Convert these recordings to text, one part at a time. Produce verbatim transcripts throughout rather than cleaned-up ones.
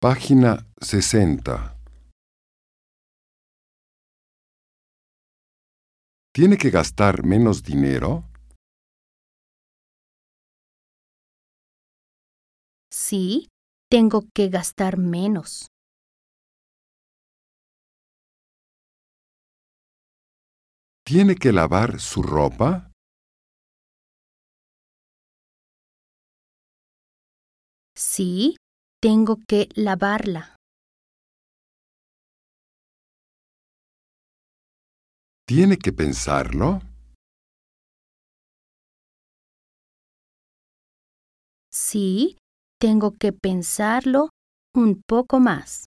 Página sesenta. ¿Tiene que gastar menos dinero? Sí, tengo que gastar menos. ¿Tiene que lavar su ropa? Sí, tengo que lavarla. ¿Tiene que pensarlo? Sí, tengo que pensarlo un poco más.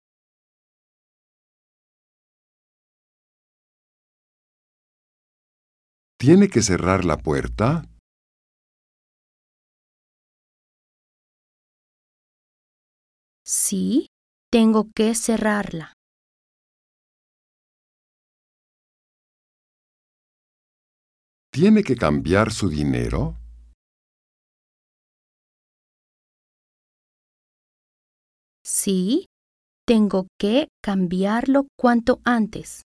¿Tiene que cerrar la puerta? Sí, tengo que cerrarla. ¿Tiene que cambiar su dinero? Sí, tengo que cambiarlo cuanto antes.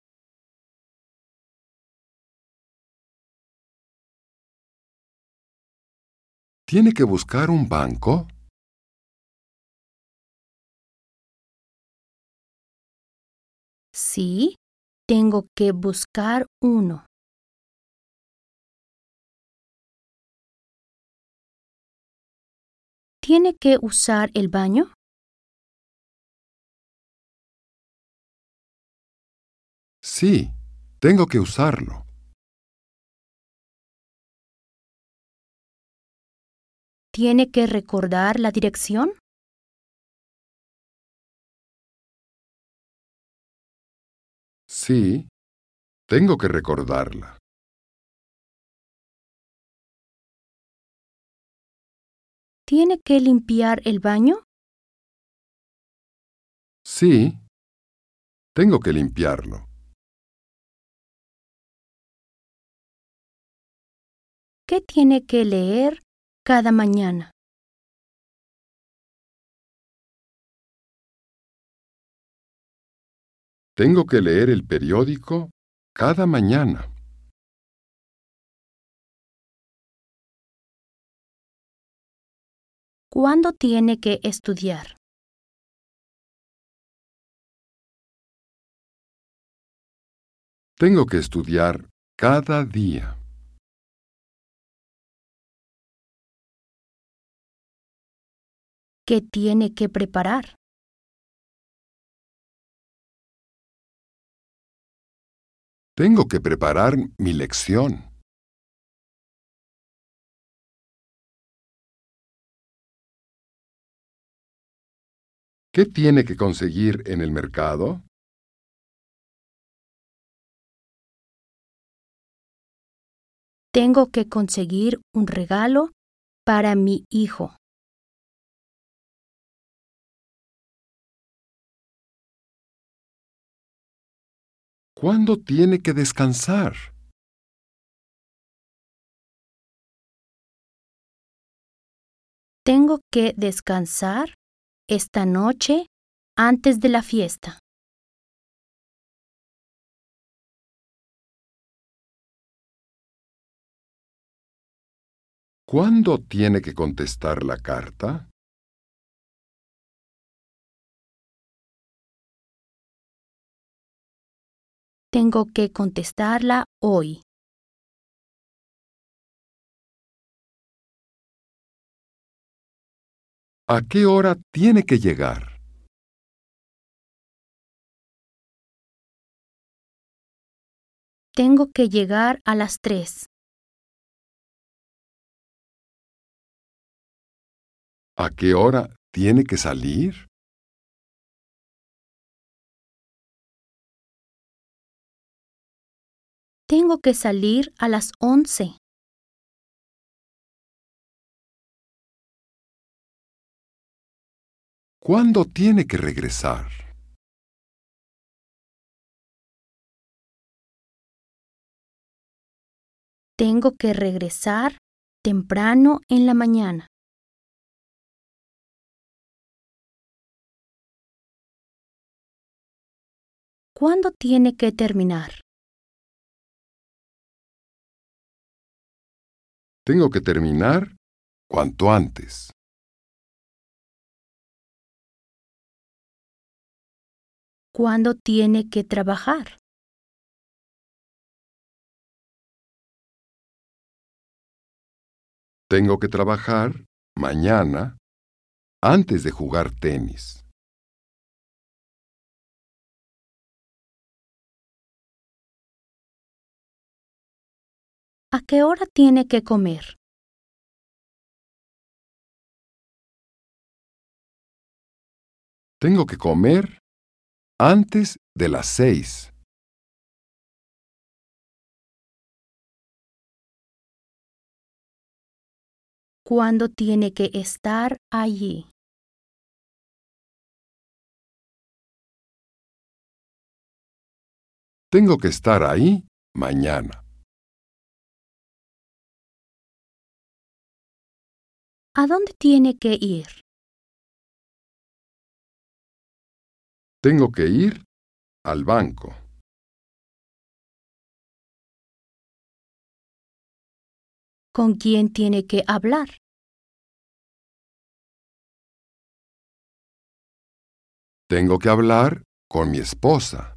¿Tiene que buscar un banco? Sí, tengo que buscar uno. ¿Tiene que usar el baño? Sí, tengo que usarlo. ¿Tiene que recordar la dirección? Sí, tengo que recordarla. ¿Tiene que limpiar el baño? Sí, tengo que limpiarlo. ¿Qué tiene que leer cada mañana? Tengo que leer el periódico cada mañana. ¿Cuándo tiene que estudiar? Tengo que estudiar cada día. ¿Qué tiene que preparar? Tengo que preparar mi lección. ¿Qué tiene que conseguir en el mercado? Tengo que conseguir un regalo para mi hijo. ¿Cuándo tiene que descansar? Tengo que descansar esta noche antes de la fiesta. ¿Cuándo tiene que contestar la carta? Tengo que contestarla hoy. ¿A qué hora tiene que llegar? Tengo que llegar a las tres. ¿A qué hora tiene que salir? Tengo que salir a las once. ¿Cuándo tiene que regresar? Tengo que regresar temprano en la mañana. ¿Cuándo tiene que terminar? Tengo que terminar cuanto antes. ¿Cuándo tiene que trabajar? Tengo que trabajar mañana antes de jugar tenis. ¿A qué hora tiene que comer? Tengo que comer antes de las seis. ¿Cuándo tiene que estar allí? Tengo que estar ahí mañana. ¿A dónde tiene que ir? Tengo que ir al banco. ¿Con quién tiene que hablar? Tengo que hablar con mi esposa.